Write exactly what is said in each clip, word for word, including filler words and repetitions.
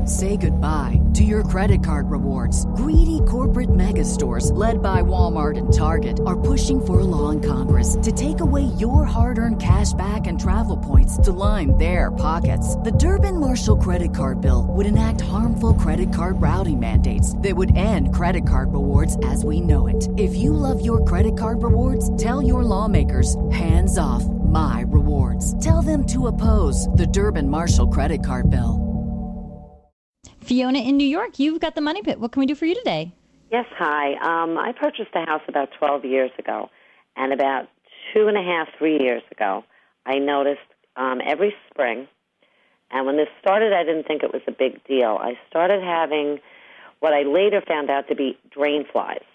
Say goodbye to your credit card rewards. Greedy corporate mega stores, led by Walmart and Target, are pushing for a law in Congress to take away your hard-earned cash back and travel points to line their pockets. The Durbin-Marshall credit card bill would enact harmful credit card routing mandates that would end credit card rewards as we know it. If you love your credit card rewards, tell your lawmakers, hands off my rewards. Tell them to oppose the Durbin-Marshall credit card bill. Fiona in New York, you've got the Money Pit. What can we do for you today? Yes, hi. Um, I purchased a house about twelve years ago, and about two and a half, three years ago, I noticed um, every spring, and when this started, I didn't think it was a big deal. I started having what I later found out to be drain flies.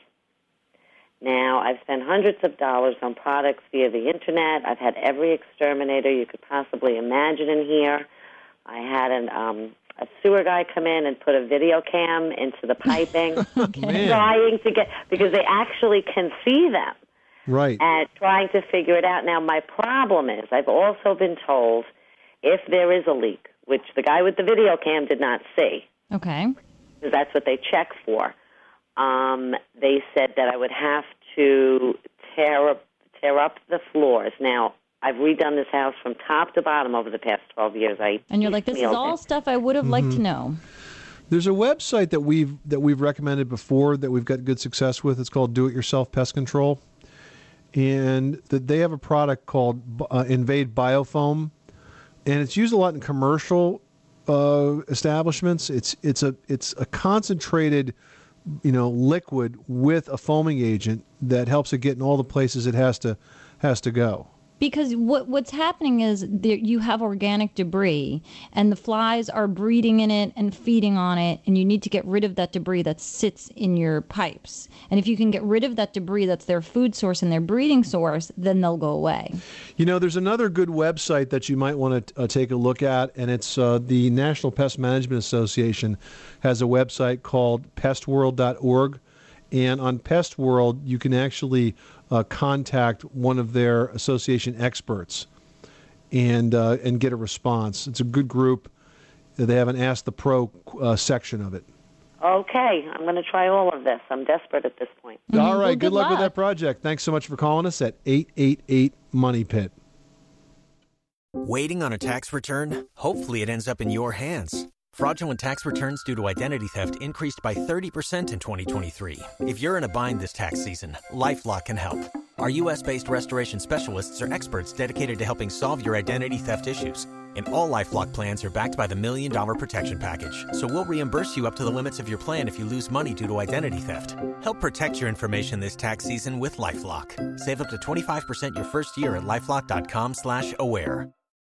Now, I've spent hundreds of dollars on products via the Internet. I've had every exterminator you could possibly imagine in here. I had an... Um, a sewer guy come in and put a video cam into the piping, okay. trying to get, because they actually can see them. Right. And trying to figure it out. Now, my problem is I've also been told if there is a leak, which the guy with the video cam did not see. Okay. Because that's what they check for. Um, they said that I would have to tear up, tear up the floors. Now, I've redone this house from top to bottom over the past twelve years. I and you're like, this is all it. stuff I would have mm-hmm. liked to know. There's a website that we've that we've recommended before that we've got good success with. It's called Do It Yourself Pest Control, and that they have a product called uh, Invade Biofoam, and it's used a lot in commercial uh, establishments. It's it's a it's a concentrated, you know, liquid with a foaming agent that helps it get in all the places it has to has to go. Because what what's happening is there, you have organic debris, and the flies are breeding in it and feeding on it, and you need to get rid of that debris that sits in your pipes. And if you can get rid of that debris that's their food source and their breeding source, then they'll go away. You know, there's another good website that you might want to uh, take a look at, and it's uh, the National Pest Management Association has a website called pest world dot org. And on PestWorld, you can actually uh, contact one of their association experts and uh, and get a response. It's a good group. They have an Ask the Pro uh, section of it. Okay, I'm going to try all of this. I'm desperate at this point. Mm-hmm. All right, well, good, good luck, luck with that project. Thanks so much for calling us at eight eight eight Money Pit. Waiting on a tax return? Hopefully it ends up in your hands. Fraudulent tax returns due to identity theft increased by thirty percent in twenty twenty-three. If you're in a bind this tax season, LifeLock can help. Our U S based restoration specialists are experts dedicated to helping solve your identity theft issues. And all LifeLock plans are backed by the Million Dollar Protection Package. So we'll reimburse you up to the limits of your plan if you lose money due to identity theft. Help protect your information this tax season with LifeLock. Save up to twenty-five percent your first year at LifeLock dot com slash aware.